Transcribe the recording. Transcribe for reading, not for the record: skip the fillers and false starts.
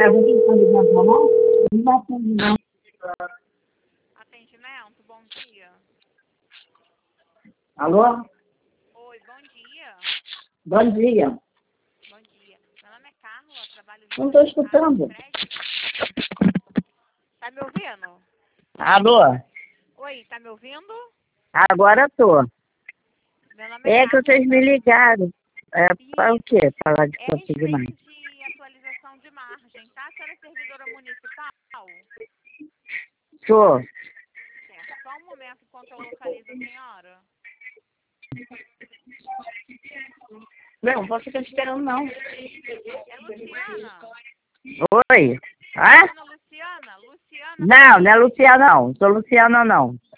você está ligando para nós? Não vai atender, não. Atendimento, bom dia. Alô? Oi, bom dia. Bom dia. Bom dia. Meu nome é Carla, trabalho Não estou escutando. Tá me ouvindo? Alô? Oi, tá me ouvindo? Agora estou. Meu nome é É que Carla. vocês me ligaram. É para o Isso. quê? Falar de É a conta demais. respeito de atualização de margem, tá? A senhora é servidora municipal? Sou. Certo. Só um momento enquanto eu localizo a senhora. Não posso ficar esperando, não. É Luciana? Oi? Hã? Dona Luciana? Luciana? Não, não é Luciana, não. Sou Luciana, não.